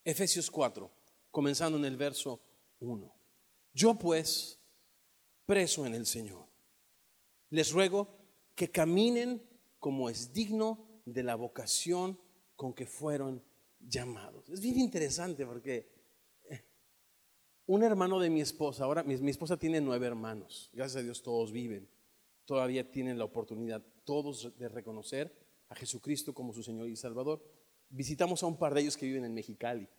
Efesios 4, comenzando en el verso 1. Yo pues, preso en el Señor, les ruego que caminen como es digno de la vocación con que fueron llamados. Es bien interesante porque un hermano de mi esposa, ahora mi esposa tiene 9 hermanos, gracias a Dios todos viven, todavía tienen la oportunidad todos de reconocer a Jesucristo como su Señor y Salvador. Visitamos a un par de ellos que viven en Mexicali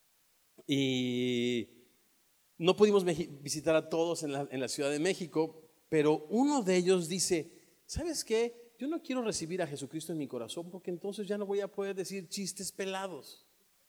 y no pudimos visitar a todos en la Ciudad de México, pero uno de ellos dice, ¿sabes qué? Yo no quiero recibir a Jesucristo en mi corazón porque entonces ya no voy a poder decir chistes pelados.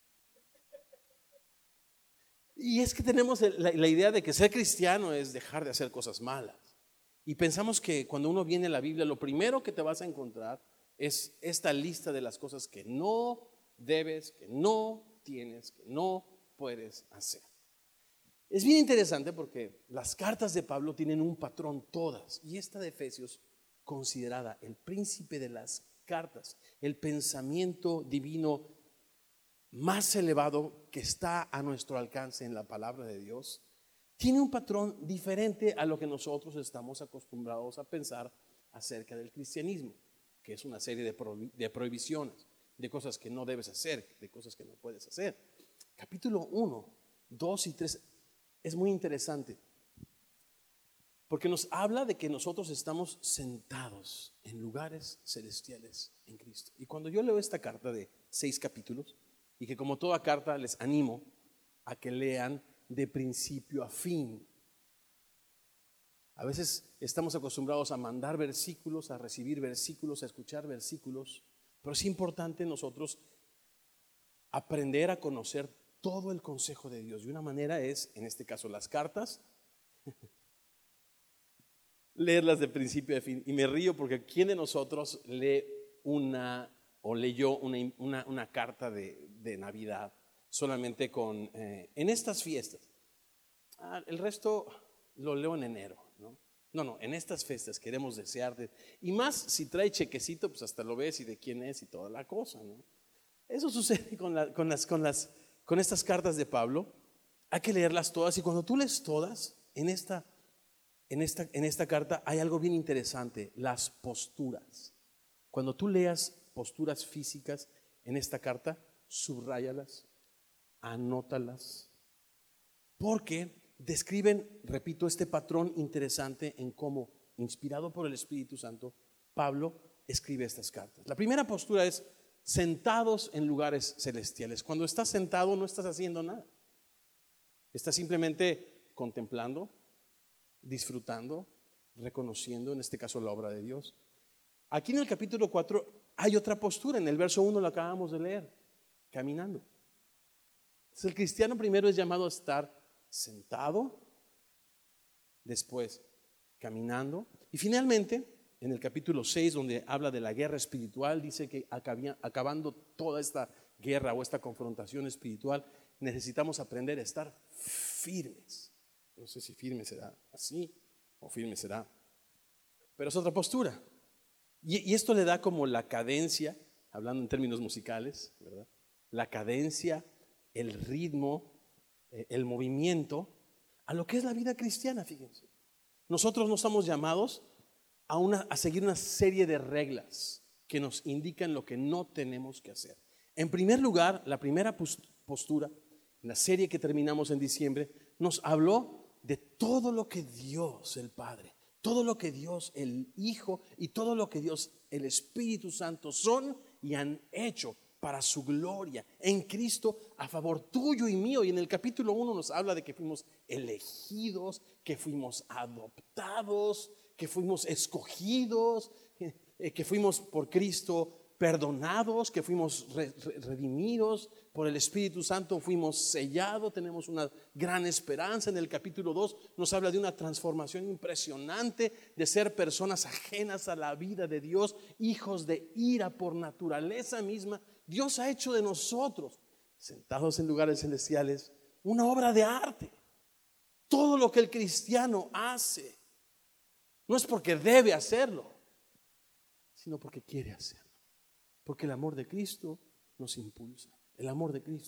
Y es que tenemos la idea de que ser cristiano es dejar de hacer cosas malas. Y pensamos que cuando uno viene a la Biblia, lo primero que te vas a encontrar es esta lista de las cosas que no debes, que no tienes, que no puedes hacer. Es bien interesante porque las cartas de Pablo tienen un patrón todas, y esta de Efesios, considerada el príncipe de las cartas, el pensamiento divino más elevado que está a nuestro alcance en la palabra de Dios, tiene un patrón diferente a lo que nosotros estamos acostumbrados a pensar acerca del cristianismo, que es una serie de prohibiciones, de cosas que no debes hacer, de cosas que no puedes hacer. Capítulo 1, 2 y 3 es muy interesante porque nos habla de que nosotros estamos sentados en lugares celestiales en Cristo. Y cuando yo leo esta carta de 6 capítulos, y que como toda carta les animo a que lean de principio a fin. A veces estamos acostumbrados a mandar versículos, a recibir versículos, a escuchar versículos, pero es importante nosotros aprender a conocer todo el consejo de Dios. Y una manera es, en este caso, las cartas, leerlas de principio a fin. Y me río porque ¿quién de nosotros lee leyó una carta de Navidad solamente en estas fiestas? El resto lo leo en enero, ¿no? No, en estas fiestas queremos desearte. Y más si trae chequecito, pues hasta lo ves y de quién es y toda la cosa, ¿no? Eso sucede con estas cartas de Pablo. Hay que leerlas todas, y cuando tú lees todas, en esta carta hay algo bien interesante: las posturas. Cuando tú leas posturas físicas en esta carta, subráyalas, anótalas, porque describen, repito, este patrón interesante en cómo, inspirado por el Espíritu Santo, Pablo escribe estas cartas. La primera postura es sentados en lugares celestiales. Cuando estás sentado no estás haciendo nada, estás simplemente contemplando, disfrutando, reconociendo, en este caso, la obra de Dios. Aquí en el capítulo 4 hay otra postura. En el verso 1 lo acabamos de leer: caminando. Entonces, el cristiano primero es llamado a estar sentado, después caminando, y finalmente en el capítulo 6, donde habla de la guerra espiritual, dice que acabando toda esta guerra o esta confrontación espiritual, necesitamos aprender a estar firmes. No sé si firme será así o firme será, pero es otra postura. Y esto le da como la cadencia, hablando en términos musicales, ¿verdad? La cadencia, el ritmo, el movimiento a lo que es la vida cristiana. Fíjense, nosotros no estamos llamados a seguir una serie de reglas que nos indican lo que no tenemos que hacer. En primer lugar, la primera postura, en la serie que terminamos en diciembre, nos habló de todo lo que Dios el Padre, todo lo que Dios el Hijo y todo lo que Dios el Espíritu Santo son y han hecho para su gloria en Cristo, a favor tuyo y mío. Y en el capítulo 1 nos habla de que fuimos elegidos, que fuimos adoptados, que fuimos escogidos, que fuimos por Cristo perdonados, que fuimos redimidos por el Espíritu Santo, fuimos sellados, tenemos una gran esperanza. En el capítulo 2 nos habla de una transformación impresionante, de ser personas ajenas a la vida de Dios, hijos de ira por naturaleza misma. Dios ha hecho de nosotros, sentados en lugares celestiales, una obra de arte. Todo lo que el cristiano hace no es porque debe hacerlo, sino porque quiere hacerlo. Porque el amor de Cristo nos impulsa, el amor de Cristo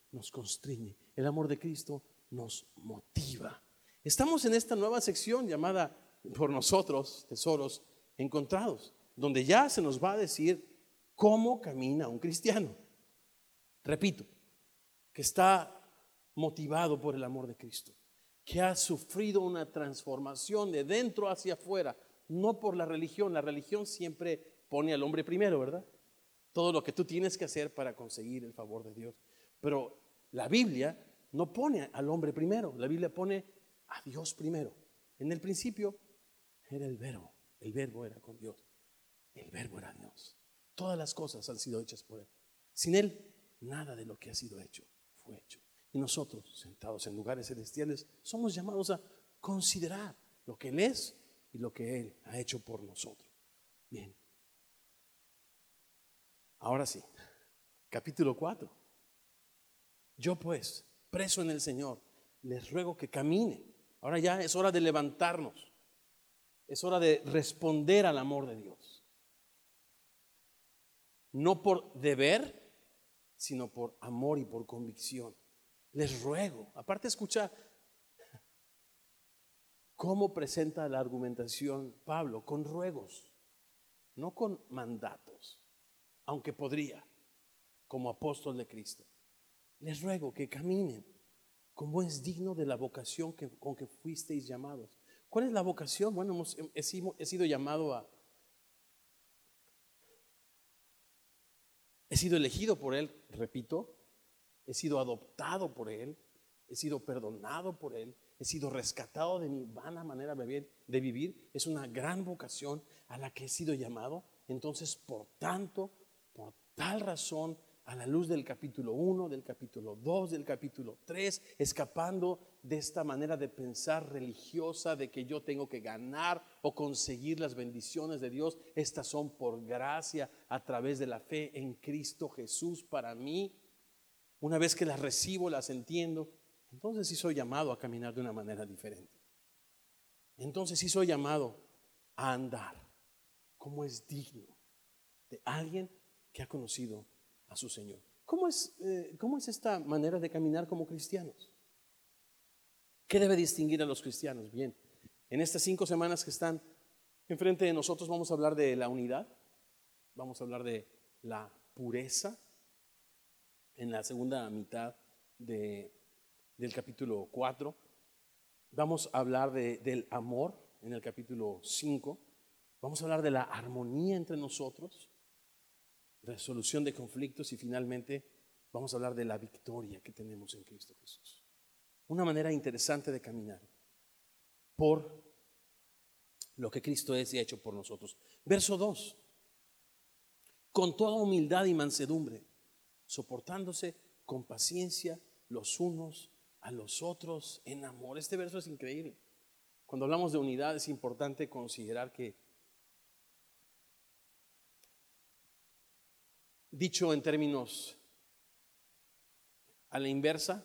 nos constriñe. El amor de Cristo nos motiva. Estamos en esta nueva sección llamada por nosotros tesoros encontrados, donde ya se nos va a decir cómo camina un cristiano. Repito, que está motivado por el amor de Cristo, que ha sufrido una transformación de dentro hacia afuera, no por la religión. La religión siempre pone al hombre primero, ¿verdad? Todo lo que tú tienes que hacer para conseguir el favor de Dios. Pero la Biblia no pone al hombre primero, la Biblia pone a Dios primero. En el principio era el verbo era con Dios, el verbo era Dios. Todas las cosas han sido hechas por Él. Sin Él, nada de lo que ha sido hecho fue hecho. Y nosotros, sentados en lugares celestiales, somos llamados a considerar lo que Él es y lo que Él ha hecho por nosotros. Bien. Ahora sí, capítulo 4. Yo pues, preso en el Señor, les ruego que caminen. Ahora ya es hora de levantarnos. Es hora de responder al amor de Dios. No por deber, sino por amor y por convicción. Les ruego. Aparte, escucha cómo presenta la argumentación Pablo, con ruegos, no con mandatos, aunque podría, como apóstol de Cristo. Les ruego que caminen como es digno de la vocación con que fuisteis llamados. ¿Cuál es la vocación? Bueno, he sido llamado he sido elegido por Él, repito, he sido adoptado por Él, he sido perdonado por Él, he sido rescatado de mi vana manera de vivir. Es una gran vocación a la que he sido llamado. Entonces, por tanto, por tal razón, a la luz del capítulo 1, del capítulo 2, del capítulo 3, escapando de esta manera de pensar religiosa, de que yo tengo que ganar o conseguir las bendiciones de Dios. Estas son por gracia a través de la fe en Cristo Jesús para mí. Una vez que las recibo, las entiendo, entonces sí soy llamado a caminar de una manera diferente. Entonces sí soy llamado a andar como es digno de alguien que ha conocido a su Señor. ¿Cómo es esta manera de caminar como cristianos? ¿Qué debe distinguir a los cristianos? Bien, en estas 5 semanas que están enfrente de nosotros vamos a hablar de la unidad, vamos a hablar de la pureza en la segunda mitad del capítulo 4. Vamos a hablar del amor en el capítulo 5. Vamos a hablar de la armonía entre nosotros, resolución de conflictos y finalmente vamos a hablar de la victoria que tenemos en Cristo Jesús. Una manera interesante de caminar por lo que Cristo es y ha hecho por nosotros. Verso 2. Con toda humildad y mansedumbre, soportándose con paciencia los unos a los otros en amor. Este verso es increíble. Cuando hablamos de unidad es importante considerar que, dicho en términos a la inversa,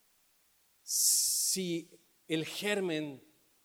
si el germen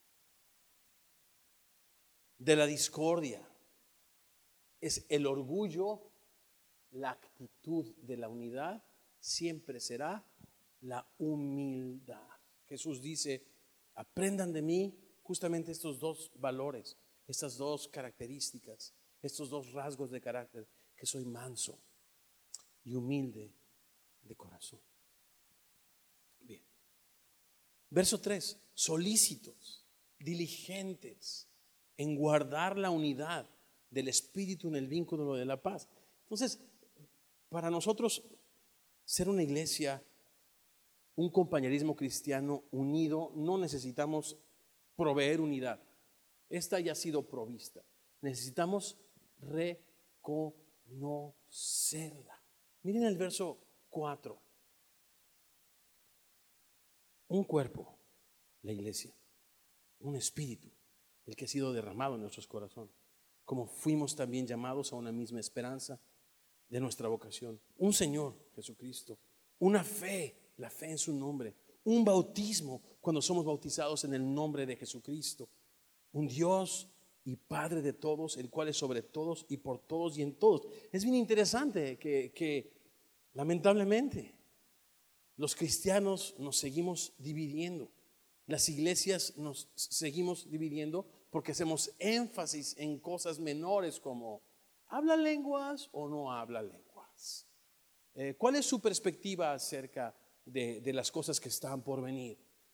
de la discordia es el orgullo, la actitud de la unidad siempre será la humildad. Jesús dice, aprendan de mí justamente estos dos valores, estas dos características, estos dos rasgos de carácter, que soy manso y humilde de corazón. Bien. Verso 3, solícitos, diligentes en guardar la unidad del Espíritu en el vínculo de la paz. Entonces, para nosotros ser una iglesia, un compañerismo cristiano unido, no necesitamos proveer unidad. Esta ya ha sido provista. Necesitamos reconocerla. Miren el verso 4. Un cuerpo, la iglesia, un espíritu, el que ha sido derramado en nuestros corazones, como fuimos también llamados a una misma esperanza de nuestra vocación. Un Señor, Jesucristo, una fe, la fe en su nombre, un bautismo cuando somos bautizados en el nombre de Jesucristo, un Dios y Padre de todos, el cual es sobre todos y por todos y en todos. Es bien interesante que lamentablemente Los cristianos nos seguimos dividiendo. Las iglesias nos seguimos dividiendo porque hacemos énfasis en cosas menores como ¿habla lenguas o no habla lenguas? ¿Cuál es su perspectiva acerca de las cosas que están por venir?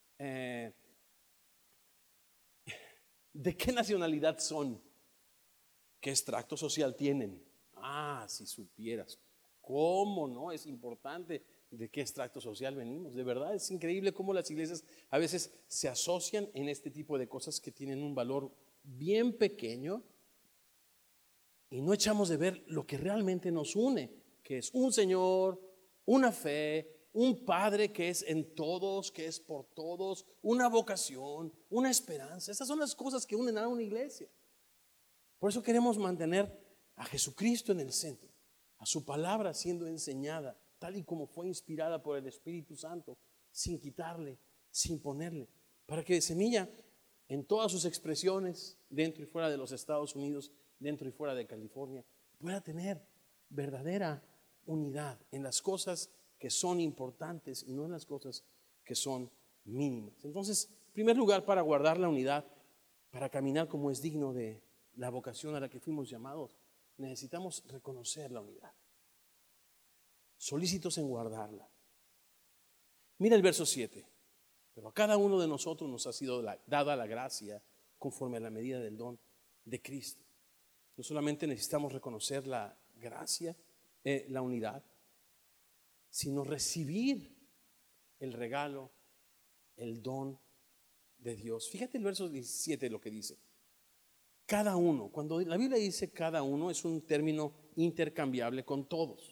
¿De qué nacionalidad son? ¿Qué extracto social tienen? Si supieras. ¿Cómo no? Es importante de qué extracto social venimos. De verdad es increíble cómo las iglesias a veces se asocian en este tipo de cosas que tienen un valor bien pequeño y no echamos de ver lo que realmente nos une, que es un Señor, una fe, un Padre que es en todos, que es por todos, una vocación, una esperanza. Esas son las cosas que unen a una iglesia. Por eso queremos mantener a Jesucristo en el centro, a su palabra siendo enseñada tal y como fue inspirada por el Espíritu Santo, sin quitarle, sin ponerle, para que Semilla en todas sus expresiones dentro y fuera de los Estados Unidos, dentro y fuera de California, pueda tener verdadera unidad en las cosas que son importantes y no en las cosas que son mínimas. Entonces, en primer lugar, para guardar la unidad, para caminar como es digno de la vocación a la que fuimos llamados, necesitamos reconocer la unidad, solícitos en guardarla. Mira el verso 7. Pero a cada uno de nosotros nos ha sido dada la gracia conforme a la medida del don de Cristo. No solamente necesitamos reconocer la gracia, la unidad, sino recibir el regalo, el don de Dios. Fíjate el verso 17 lo que dice. Cada uno, cuando la Biblia dice cada uno, es un término intercambiable con todos.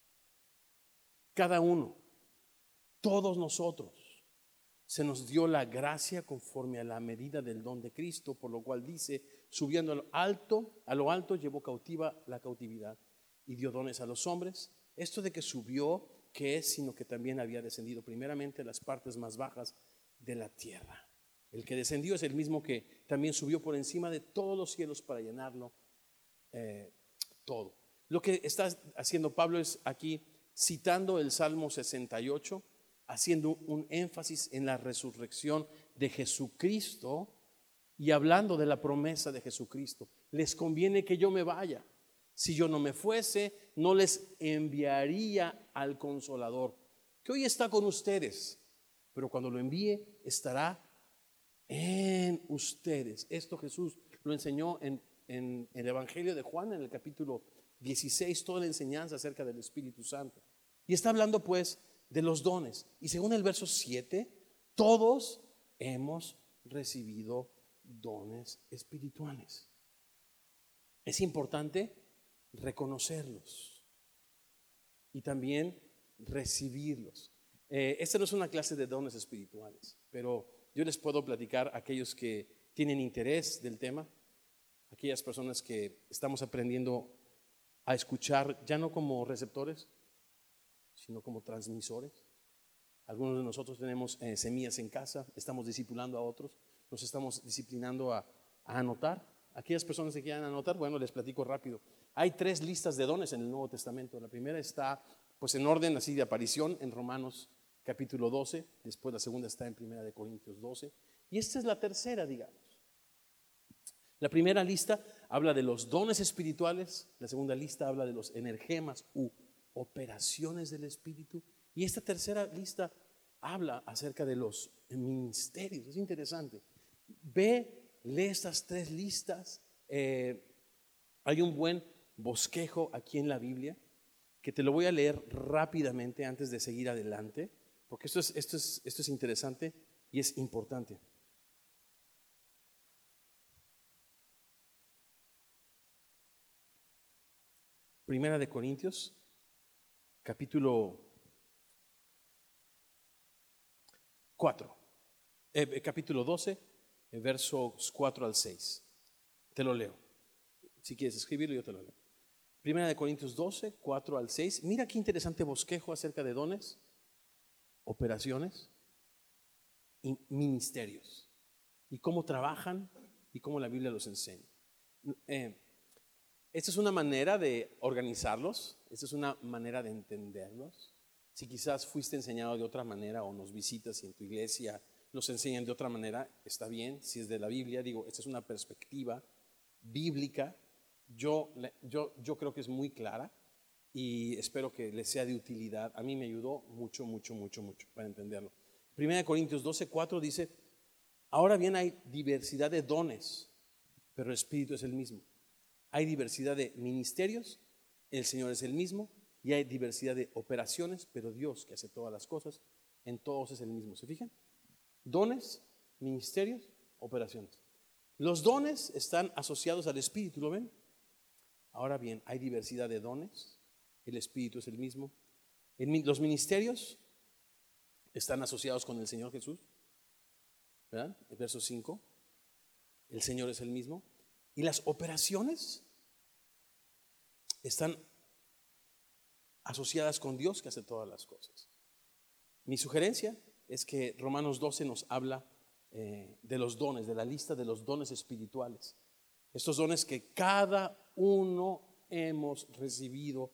Cada uno, todos nosotros, se nos dio la gracia conforme a la medida del don de Cristo, por lo cual dice, subiendo a lo alto llevó cautiva la cautividad y dio dones a los hombres. Esto de que subió, ¿qué es? Sino que también había descendido primeramente a las partes más bajas de la tierra. El que descendió es el mismo que también subió por encima de todos los cielos para llenarlo todo. Lo que está haciendo Pablo es aquí citando el Salmo 68, haciendo un énfasis en la resurrección de Jesucristo y hablando de la promesa de Jesucristo. Les conviene que yo me vaya. Si yo no me fuese, no les enviaría al Consolador, que hoy está con ustedes, pero cuando lo envíe estará en ustedes. Esto Jesús lo enseñó en el Evangelio de Juan, en el capítulo 16, toda la enseñanza acerca del Espíritu Santo. Y está hablando pues de los dones. Y según el verso 7, todos hemos recibido dones espirituales. Es importante reconocerlos y también recibirlos. Esta no es una clase de dones espirituales, pero yo les puedo platicar a aquellos que tienen interés del tema, aquellas personas que estamos aprendiendo a escuchar ya no como receptores, sino como transmisores. Algunos de nosotros tenemos semillas en casa, estamos discipulando a otros, nos estamos disciplinando a anotar. Aquellas personas que quieran anotar, bueno, les platico rápido. Hay 3 listas de dones en el Nuevo Testamento. La primera está pues en orden así de aparición en Romanos capítulo 12, después la segunda está en Primera de Corintios 12, y esta es la tercera, digamos. La primera lista habla de los dones espirituales, la segunda lista habla de los energemas u operaciones del Espíritu, y esta tercera lista habla acerca de los ministerios. Es interesante. Lee estas 3 listas. Hay un buen bosquejo aquí en la Biblia que te lo voy a leer rápidamente antes de seguir adelante, porque esto es interesante y es importante. Primera de Corintios, capítulo 4, capítulo 12, versos 4 al 6. Te lo leo. Si quieres escribirlo, yo te lo leo. Primera de Corintios 12, 4 al 6. Mira qué interesante bosquejo acerca de dones, operaciones y ministerios, y cómo trabajan y cómo la Biblia los enseña. Esta es una manera de organizarlos, esta es una manera de entenderlos. Si quizás fuiste enseñado de otra manera o nos visitas y en tu iglesia nos enseñan de otra manera, está bien. Si es de la Biblia, digo, esta es una perspectiva bíblica. Yo creo que es muy clara y espero que les sea de utilidad. A mí me ayudó mucho para entenderlo. 1 Corintios 12:4 dice: ahora bien, hay diversidad de dones, pero el Espíritu es el mismo. Hay diversidad de ministerios, el Señor es el mismo. Y hay diversidad de operaciones, pero Dios, que hace todas las cosas, en todos es el mismo. ¿Se fijan? Dones, ministerios, operaciones. Los dones están asociados al Espíritu, ¿lo ven? Ahora bien, hay diversidad de dones, el Espíritu es el mismo. Los ministerios están asociados con el Señor Jesús, ¿verdad? El verso 5, el Señor es el mismo. Y las operaciones están asociadas con Dios, que hace todas las cosas. Mi sugerencia es que Romanos 12 nos habla de los dones, de la lista de los dones espirituales. Estos dones que cada uno hemos recibido,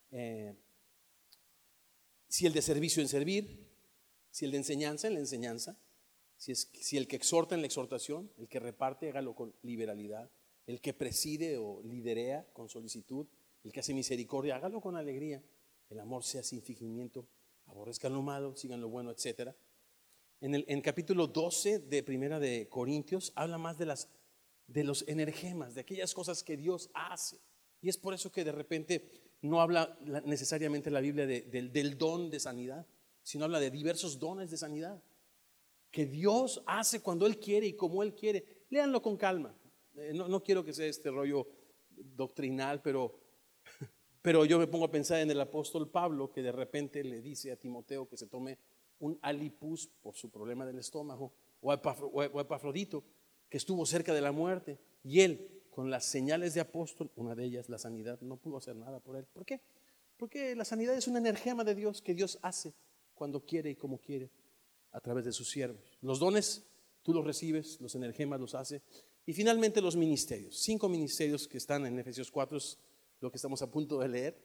si el de servicio, en servir; si el de enseñanza, en la enseñanza; si el que exhorta, en la exhortación; el que reparte, hágalo con liberalidad; el que preside o liderea, con solicitud; el que hace misericordia, hágalo con alegría; el amor sea sin fingimiento; aborrezcan lo malo, sigan lo bueno, etc. En capítulo 12 de Primera de Corintios habla más de los energemas, de aquellas cosas que Dios hace. Y es por eso que de repente no habla necesariamente la Biblia del don de sanidad, sino habla de diversos dones de sanidad que Dios hace cuando Él quiere y como Él quiere. Léanlo con calma. No quiero que sea este rollo doctrinal, pero yo me pongo a pensar en el apóstol Pablo, que de repente le dice a Timoteo que se tome un alipus por su problema del estómago, o a Epafrodito, que estuvo cerca de la muerte, y él, con las señales de apóstol, una de ellas la sanidad, no pudo hacer nada por él. ¿Por qué? Porque la sanidad es un energema de Dios que Dios hace cuando quiere y como quiere, a través de sus siervos. Los dones tú los recibes, los energemas los hace. Y finalmente los ministerios, 5 ministerios que están en Efesios 4, es lo que estamos a punto de leer.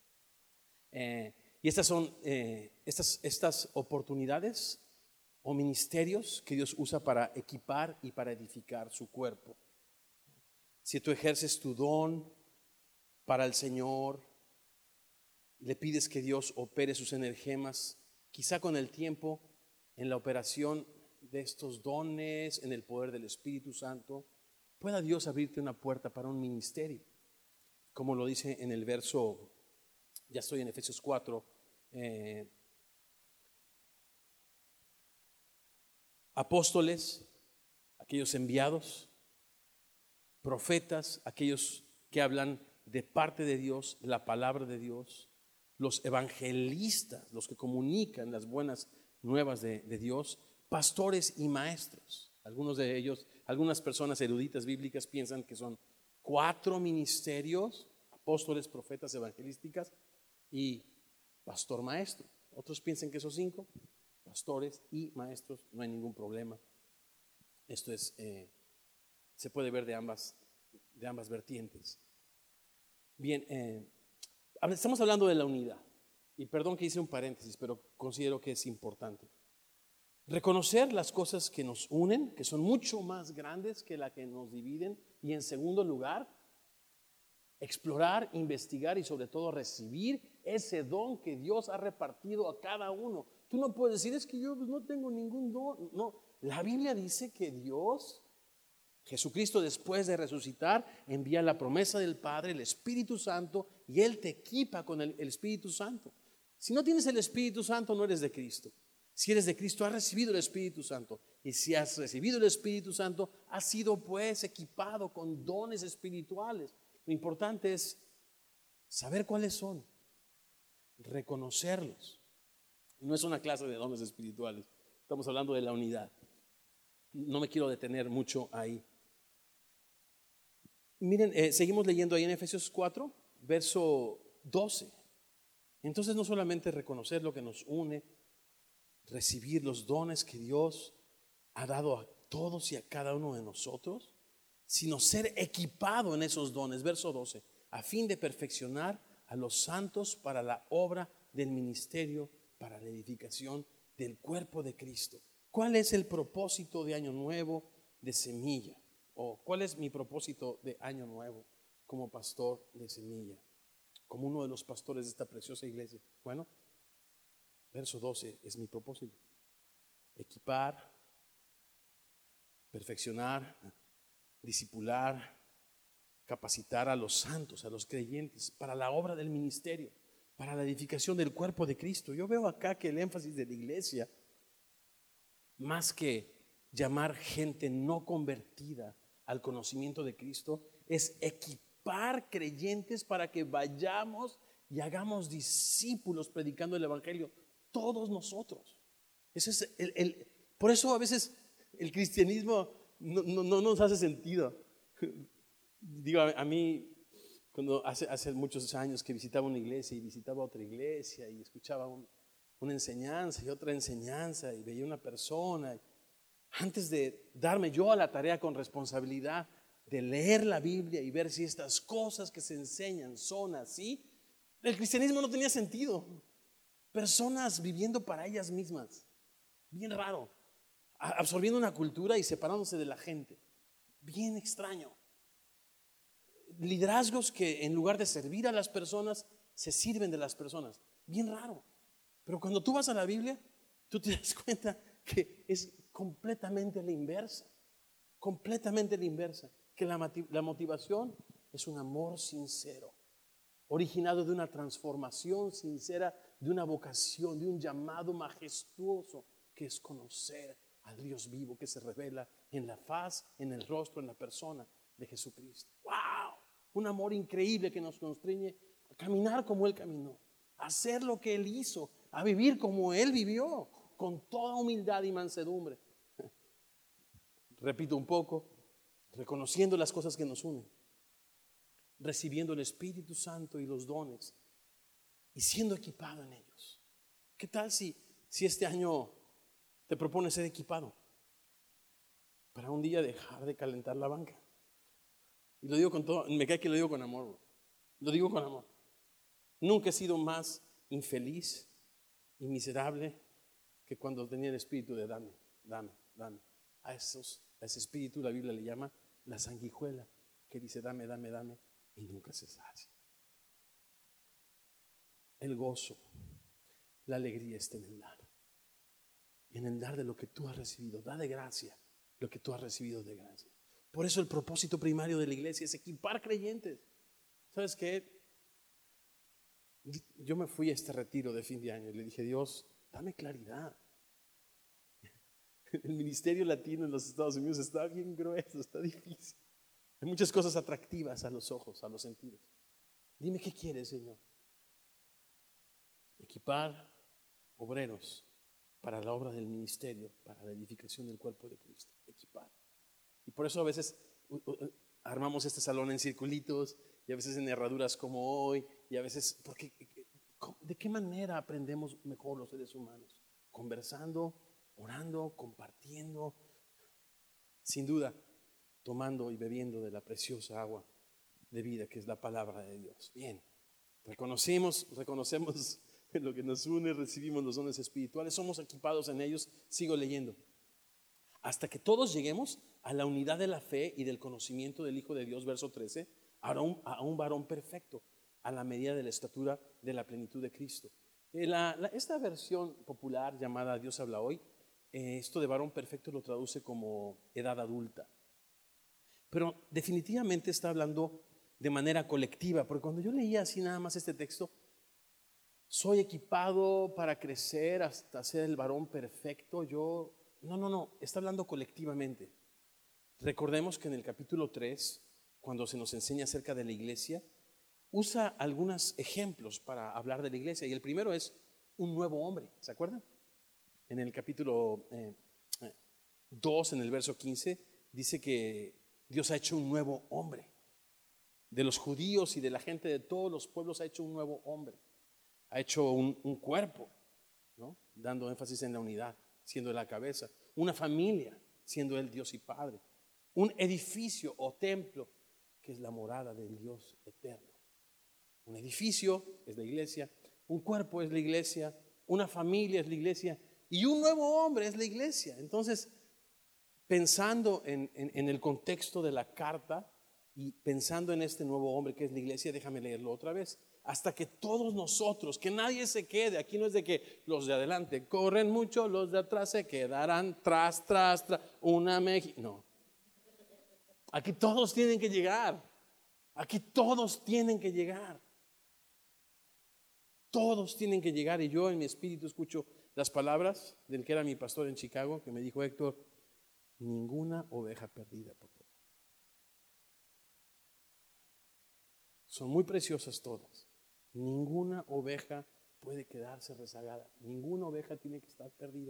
Y estas son estas oportunidades o ministerios que Dios usa para equipar y para edificar su cuerpo. Si tú ejerces tu don para el Señor, le pides que Dios opere sus energemas, quizá con el tiempo, en la operación de estos dones, en el poder del Espíritu Santo, pueda Dios abrirte una puerta para un ministerio. Como lo dice en el verso, ya estoy en Efesios 4, apóstoles, aquellos enviados; profetas, aquellos que hablan de parte de Dios, la palabra de Dios; los evangelistas, los que comunican las buenas nuevas de Dios; pastores y maestros. Algunos de ellos, algunas personas eruditas bíblicas piensan que son 4 ministerios: apóstoles, profetas, evangelísticas y pastor maestro. Otros piensan que son 5, pastores y maestros. No hay ningún problema. Esto es, se puede ver de ambas vertientes. Bien, estamos hablando de la unidad. Y perdón que hice un paréntesis, pero considero que es importante. Reconocer las cosas que nos unen, que son mucho más grandes que las que nos dividen. Y en segundo lugar, explorar, investigar y sobre todo recibir ese don que Dios ha repartido a cada uno. Tú no puedes decir: es que yo no tengo ningún don. No, la Biblia dice que Dios, Jesucristo, después de resucitar, envía la promesa del Padre, el Espíritu Santo, y Él te equipa con el Espíritu Santo. Si no tienes el Espíritu Santo, no eres de Cristo. Si eres de Cristo, has recibido el Espíritu Santo. Y si has recibido el Espíritu Santo, has sido pues equipado con dones espirituales. Lo importante es saber cuáles son, reconocerlos. No es una clase de dones espirituales, estamos hablando de la unidad. No me quiero detener mucho ahí. Miren, seguimos leyendo ahí en Efesios 4, verso 12. Entonces, no solamente reconocer lo que nos une, recibir los dones que Dios ha dado a todos y a cada uno de nosotros, sino ser equipado en esos dones. Verso 12, a fin de perfeccionar a los santos para la obra del ministerio para la edificación del cuerpo de Cristo. ¿Cuál es el propósito de Año Nuevo de Semilla? ¿O cuál es mi propósito de Año Nuevo como pastor de Semilla? Como uno de los pastores de esta preciosa iglesia. Bueno, verso 12 es mi propósito. Equipar, perfeccionar, discipular, capacitar a los santos, a los creyentes, para la obra del ministerio, para la edificación del cuerpo de Cristo. Yo veo acá que el énfasis de la iglesia, más que llamar gente no convertida al conocimiento de Cristo, es equipar creyentes para que vayamos y hagamos discípulos predicando el evangelio, todos nosotros. Ese es por eso a veces el cristianismo no nos hace sentido. Digo, a mí, cuando hace muchos años que visitaba una iglesia y visitaba otra iglesia y escuchaba una enseñanza y otra enseñanza y veía una persona, antes de darme yo a la tarea con responsabilidad de leer la Biblia y ver si estas cosas que se enseñan son así, el cristianismo no tenía sentido. Personas viviendo para ellas mismas, bien raro, absorbiendo una cultura y separándose de la gente, bien extraño. Liderazgos que en lugar de servir a las personas, se sirven de las personas, bien raro. Pero cuando tú vas a la Biblia, tú te das cuenta que es completamente la inversa, que la motivación es un amor sincero, originado de una transformación sincera, de una vocación, de un llamado majestuoso, que es conocer al Dios vivo que se revela en la faz, en el rostro, en la persona de Jesucristo. ¡Wow! Un amor increíble que nos constriñe a caminar como Él caminó, a hacer lo que Él hizo, a vivir como Él vivió, con toda humildad y mansedumbre. Repito un poco, reconociendo las cosas que nos unen, recibiendo el Espíritu Santo y los dones y siendo equipado en ellos. ¿Qué tal si este año te propones ser equipado para un día dejar de calentar la banca? Y lo digo con todo, me cae que lo digo con amor, bro. Lo digo con amor. Nunca he sido más infeliz y miserable que cuando tenía el espíritu de dame. A ese espíritu la Biblia le llama la sanguijuela, que dice dame y nunca se sacia. El gozo, la alegría está en el dar. En el dar de lo que tú has recibido. Da de gracia lo que tú has recibido de gracia. Por eso el propósito primario de la iglesia es equipar creyentes. ¿Sabes qué? Yo me fui a este retiro de fin de año y le dije, Dios, dame claridad. El ministerio latino en los Estados Unidos está bien grueso, está difícil. Hay muchas cosas atractivas a los ojos, a los sentidos. Dime qué quieres, Señor. Equipar obreros para la obra del ministerio, para la edificación del cuerpo de Cristo. Equipar. Y por eso a veces armamos este salón en circulitos y a veces en herraduras como hoy y a veces, porque ¿de qué manera aprendemos mejor los seres humanos? Conversando, orando, compartiendo, sin duda, tomando y bebiendo de la preciosa agua de vida que es la palabra de Dios. Bien, reconocemos lo que nos une, recibimos los dones espirituales, somos equipados en ellos. Sigo leyendo. Hasta que todos lleguemos a la unidad de la fe y del conocimiento del Hijo de Dios, verso 13, a un varón perfecto, a la medida de la estatura de la plenitud de Cristo. Esta versión popular llamada Dios habla hoy, esto de varón perfecto lo traduce como edad adulta. Pero definitivamente está hablando de manera colectiva, porque cuando yo leía así nada más este texto, soy equipado para crecer hasta ser el varón perfecto, no, está hablando colectivamente. Recordemos que en el capítulo 3, cuando se nos enseña acerca de la iglesia, usa algunos ejemplos para hablar de la iglesia, y el primero es un nuevo hombre, ¿se acuerdan? En el capítulo 2, en el verso 15, dice que Dios ha hecho un nuevo hombre. De los judíos y de la gente de todos los pueblos ha hecho un nuevo hombre. Ha hecho un cuerpo, ¿no? Dando énfasis en la unidad, siendo la cabeza. Una familia, siendo Él Dios y Padre. Un edificio o templo, que es la morada del Dios eterno. Un edificio es la iglesia, un cuerpo es la iglesia, una familia es la iglesia y un nuevo hombre es la iglesia. Entonces, pensando en el contexto de la carta y pensando en este nuevo hombre que es la iglesia, déjame leerlo otra vez. Hasta que todos nosotros, que nadie se quede, aquí no es de que los de adelante corren mucho, los de atrás se quedarán tras, una México. No, aquí todos tienen que llegar, aquí todos tienen que llegar. Todos tienen que llegar. Y yo en mi espíritu escucho las palabras del que era mi pastor en Chicago, que me dijo: Héctor, ninguna oveja perdida, por favor. Son muy preciosas todas. Ninguna oveja puede quedarse rezagada. Ninguna oveja tiene que estar perdida.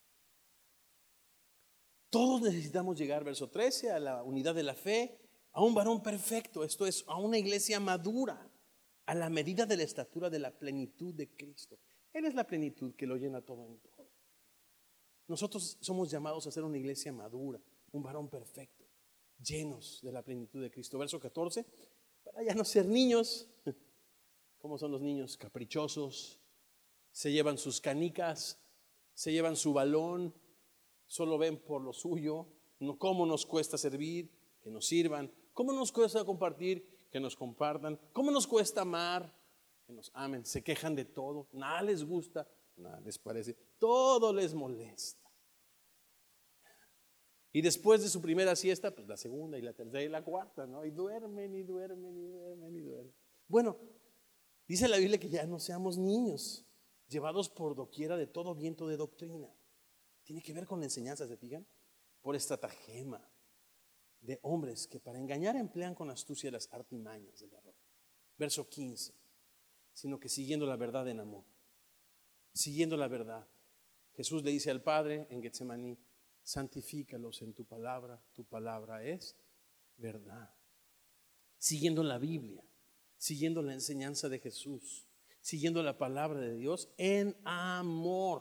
Todos necesitamos llegar, verso 13, a la unidad de la fe, a un varón perfecto, esto es, a una iglesia madura, a la medida de la estatura de la plenitud de Cristo. Él es la plenitud que lo llena todo en todo. Nosotros somos llamados a ser una iglesia madura, un varón perfecto, llenos de la plenitud de Cristo. Verso 14, para ya no ser niños. ¿Cómo son los niños? Caprichosos, se llevan sus canicas, se llevan su balón, solo ven por lo suyo. No, ¿cómo nos cuesta servir? Que nos sirvan. ¿Cómo nos cuesta compartir? Que nos compartan. ¿Cómo nos cuesta amar? Que nos amen. Se quejan de todo, nada les gusta, nada les parece, todo les molesta. Y después de su primera siesta, pues la segunda y la tercera y la cuarta, ¿no? Y duermen y duermen y duermen y duermen. Bueno, dice la Biblia que ya no seamos niños, llevados por doquiera de todo viento de doctrina. Tiene que ver con la enseñanza, ¿se fijan? Por estratagema de hombres que para engañar emplean con astucia las artimañas del error. Verso 15, sino que siguiendo la verdad en amor. Siguiendo la verdad. Jesús le dice al Padre en Getsemaní: santifícalos en tu palabra es verdad. Siguiendo la Biblia, siguiendo la enseñanza de Jesús, siguiendo la palabra de Dios en amor.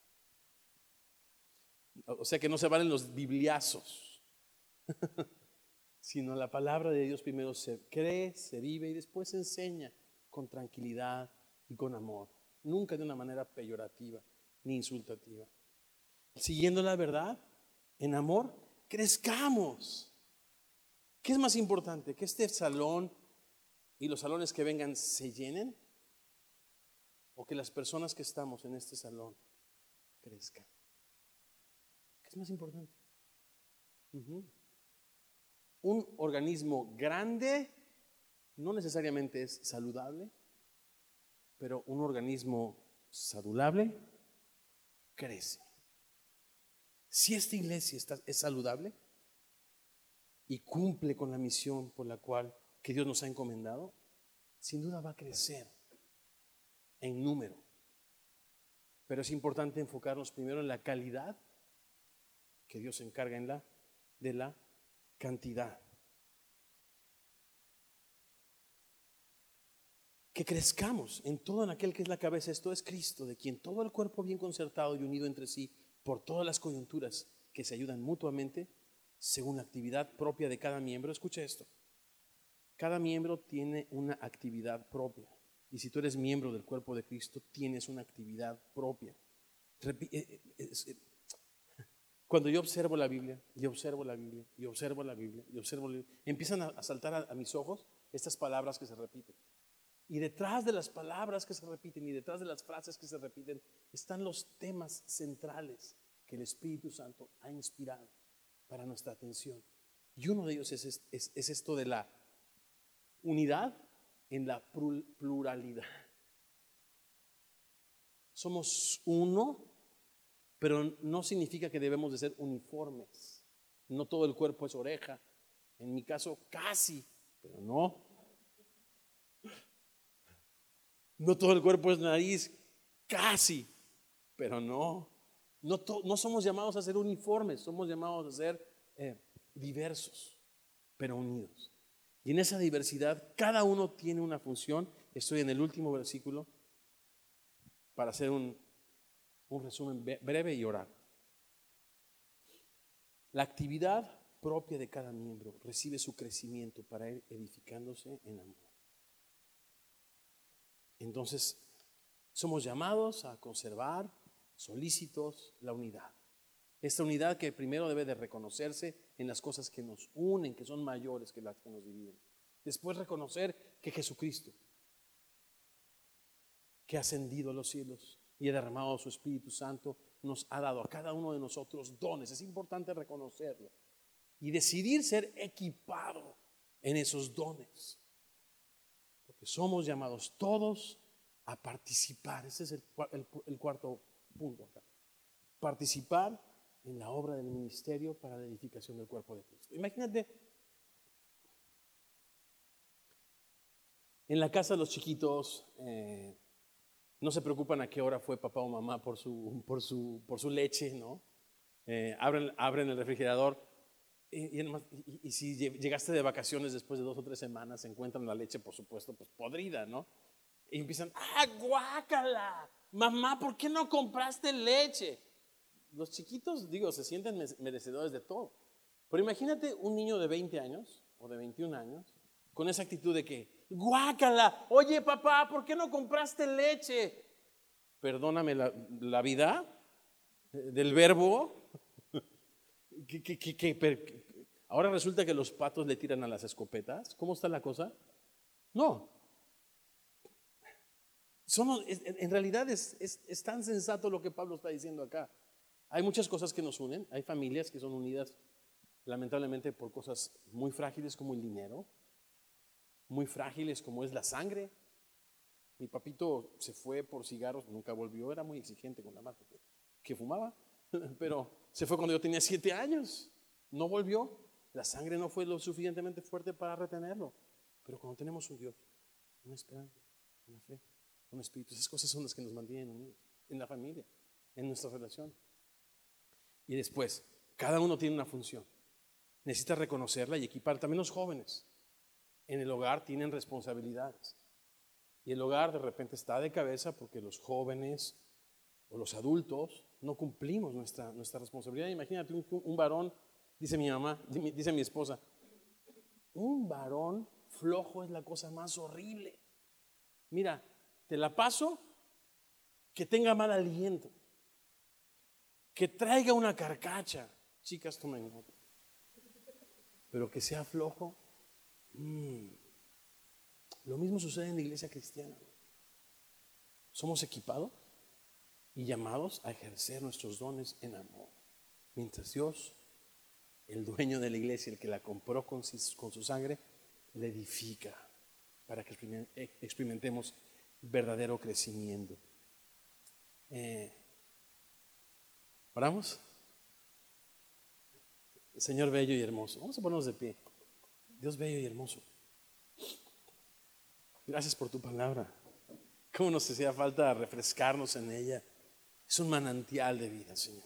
O sea que no se valen los bibliazos, sino la palabra de Dios primero se cree, se vive y después se enseña con tranquilidad y con amor. Nunca de una manera peyorativa ni insultativa. Siguiendo la verdad en amor, crezcamos. ¿Qué es más importante? ¿Que este salón y los salones que vengan se llenen? ¿O que las personas que estamos en este salón crezcan? ¿Qué es más importante? Un organismo grande no necesariamente es saludable, pero un organismo saludable crece. Si esta iglesia es saludable y cumple con la misión por la cual que Dios nos ha encomendado, sin duda va a crecer en número. Pero es importante enfocarnos primero en la calidad, que Dios se encarga de la cantidad. Que crezcamos en todo en aquel que es la cabeza, esto es Cristo, de quien todo el cuerpo bien concertado y unido entre sí por todas las coyunturas que se ayudan mutuamente según la actividad propia de cada miembro. Escucha esto: cada miembro tiene una actividad propia, y si tú eres miembro del cuerpo de Cristo tienes una actividad propia. Cuando yo observo la Biblia y observo la Biblia y observo la Biblia y observo la Biblia, empiezan a saltar a mis ojos estas palabras que se repiten. Y detrás de las palabras que se repiten y detrás de las frases que se repiten están los temas centrales que el Espíritu Santo ha inspirado para nuestra atención. Y uno de ellos es esto de la unidad en la pluralidad. Somos uno, pero no significa que debemos de ser uniformes. No todo el cuerpo es oreja. En mi caso casi, pero no. No todo el cuerpo es nariz, casi, pero no. No somos llamados a ser uniformes, somos llamados a ser diversos, pero unidos. Y en esa diversidad, cada uno tiene una función. Estoy en el último versículo para hacer un resumen breve y orar. La actividad propia de cada miembro recibe su crecimiento para ir edificándose en amor. Entonces, Somos llamados a conservar, solícitos, la unidad. Esta unidad que primero debe de reconocerse en las cosas que nos unen, que son mayores que las que nos dividen. Después reconocer que Jesucristo, que ha ascendido a los cielos y ha derramado su Espíritu Santo, nos ha dado a cada uno de nosotros dones. Es importante reconocerlo y decidir ser equipado en esos dones. Porque somos llamados todos a participar. Ese es el cuarto punto acá. Participar en la obra del ministerio para la edificación del cuerpo de Cristo. Imagínate, en la casa de los chiquitos, no se preocupan a qué hora fue papá o mamá por su leche, ¿no? Abren el refrigerador y si llegaste de vacaciones después de 2 o 3 semanas, encuentran la leche, por supuesto, pues podrida, ¿no? Y empiezan, guácala, mamá, ¿por qué no compraste leche? Los chiquitos, se sienten merecedores de todo. Pero imagínate un niño de 20 años o de 21 años con esa actitud de que, guácala, oye papá, ¿por qué no compraste leche? Perdóname la vida del verbo. Ahora resulta que los patos le tiran a las escopetas. ¿Cómo está la cosa? No. En realidad es tan sensato lo que Pablo está diciendo acá. Hay muchas cosas que nos unen. Hay familias que son unidas lamentablemente por cosas muy frágiles como el dinero, muy frágiles como es la sangre. Mi papito se fue por cigarros, nunca volvió, era muy exigente con la marca que fumaba, pero se fue cuando yo tenía 7 años, no volvió. La sangre no fue lo suficientemente fuerte para retenerlo. Pero cuando tenemos un Dios, una esperanza, una fe, un espíritu, esas cosas son las que nos mantienen unidos en la familia, en nuestra relación. Y después, cada uno tiene una función. Necesita reconocerla y equipar. También los jóvenes en el hogar tienen responsabilidades. Y el hogar de repente está de cabeza porque los jóvenes o los adultos no cumplimos nuestra responsabilidad. Imagínate un varón, dice mi mamá, dice mi esposa, un varón flojo es la cosa más horrible. Mira, te la paso, que tenga mal aliento, que traiga una carcacha, chicas tomen nota, pero que sea flojo. Lo mismo sucede en la iglesia cristiana. Somos equipados y llamados a ejercer nuestros dones en amor, mientras Dios, el dueño de la iglesia, el que la compró con su sangre, la edifica para que experimentemos verdadero crecimiento. ¿Oramos? Señor bello y hermoso, vamos a ponernos de pie. Dios bello y hermoso, gracias por tu palabra. Cómo nos hacía falta refrescarnos en ella. Es un manantial de vida, Señor.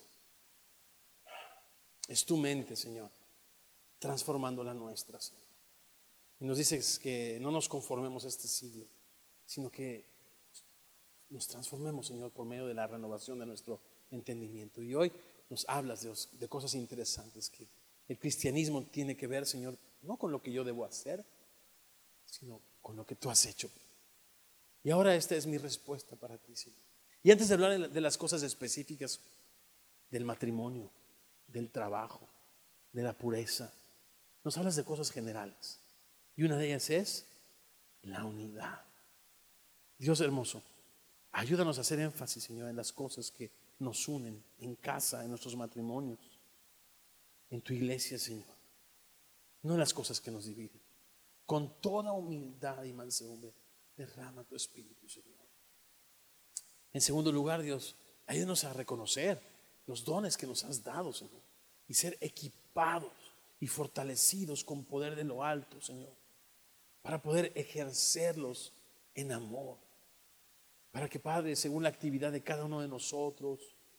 Es tu mente, Señor, transformando la nuestra, Señor. Y nos dices que no nos conformemos a este siglo, sino que nos transformemos, Señor, por medio de la renovación de nuestro entendimiento. Y hoy nos hablas de cosas interesantes que el cristianismo tiene que ver, Señor, no con lo que yo debo hacer, sino con lo que tú has hecho. Y ahora esta es mi respuesta para ti, Señor. Y antes de hablar de las cosas específicas del matrimonio, del trabajo, de la pureza, nos hablas de cosas generales. Y una de ellas es la unidad. Dios hermoso, ayúdanos a hacer énfasis, Señor, en las cosas que nos unen en casa, en nuestros matrimonios, en tu iglesia, Señor. No en las cosas que nos dividen. Con toda humildad y mansedumbre, derrama tu espíritu, Señor. En segundo lugar, Dios, ayúdanos a reconocer los dones que nos has dado, Señor, y ser equipados y fortalecidos con poder de lo alto, Señor, para poder ejercerlos en amor, para que, Padre, según la actividad de cada uno de nosotros,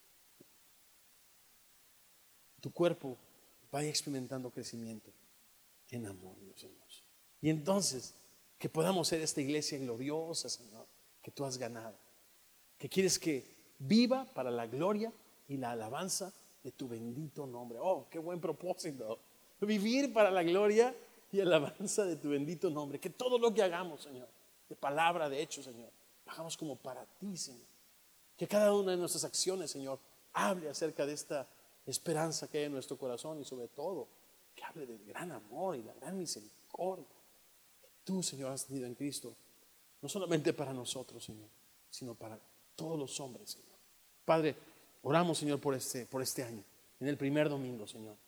tu cuerpo vaya experimentando crecimiento en amor, Dios hermoso. Y entonces, que podamos ser esta iglesia gloriosa, Señor, que tú has ganado, que quieres que viva para la gloria y la alabanza de tu bendito nombre. Oh, qué buen propósito. Vivir para la gloria y alabanza de tu bendito nombre. Que todo lo que hagamos, Señor, de palabra, de hecho, Señor, hagamos como para ti, Señor. Que cada una de nuestras acciones, Señor, hable acerca de esta esperanza que hay en nuestro corazón y sobre todo, que hable del gran amor y la gran misericordia que tú, Señor, has tenido en Cristo. No solamente para nosotros, Señor, sino para todos los hombres, Señor. Padre, oramos, Señor, por este año, en el primer domingo, Señor.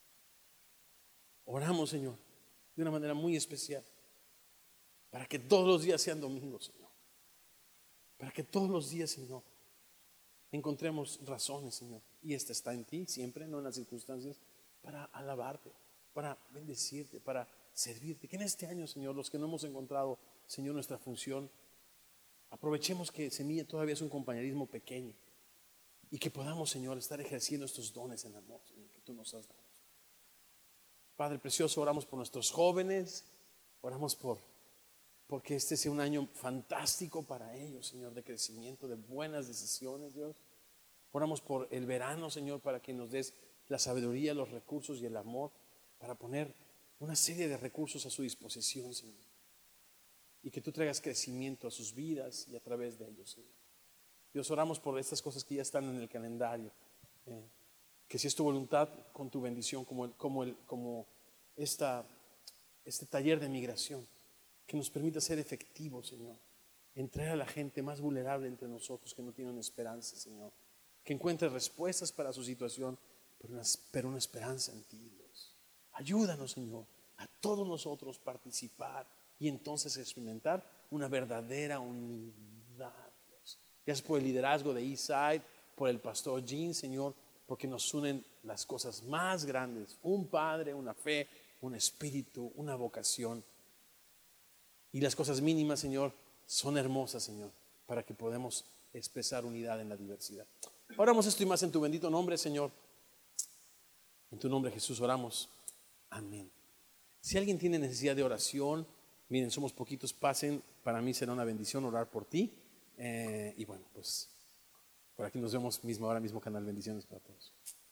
Oramos, Señor, de una manera muy especial, para que todos los días sean domingos, Señor. Para que todos los días, Señor, encontremos razones, Señor. Y esta está en ti siempre, no en las circunstancias, para alabarte, para bendecirte, para servirte. Que en este año, Señor, los que no hemos encontrado, Señor, nuestra función, aprovechemos que Semilla todavía es un compañerismo pequeño y que podamos, Señor, estar ejerciendo estos dones en amor, Señor, que tú nos has dado. Padre precioso, oramos por nuestros jóvenes, oramos porque este sea un año fantástico para ellos, Señor, de crecimiento, de buenas decisiones, Dios. Oramos por el verano, Señor, para que nos des la sabiduría, los recursos y el amor para poner una serie de recursos a su disposición, Señor. Y que tú traigas crecimiento a sus vidas y a través de ellos, Señor. Dios, oramos por estas cosas que ya están en el calendario. Que si es tu voluntad, con tu bendición, como este taller de migración, que nos permita ser efectivos, Señor, entrar a la gente más vulnerable entre nosotros que no tienen esperanza, Señor, que encuentre respuestas para su situación, pero una esperanza en ti, Dios. Ayúdanos, Señor, a todos nosotros participar y entonces experimentar una verdadera unidad, Dios. Gracias por el liderazgo de Eastside, por el pastor Jean, Señor, porque nos unen las cosas más grandes, un Padre, una fe, un espíritu, una vocación. Y las cosas mínimas, Señor, son hermosas, Señor, para que podamos expresar unidad en la diversidad. Oramos esto y más en tu bendito nombre, Señor. En tu nombre, Jesús, oramos. Amén. Si alguien tiene necesidad de oración, miren, somos poquitos, pasen. Para mí será una bendición orar por ti. Y bueno, pues por aquí nos vemos misma hora, mismo canal. Bendiciones para todos.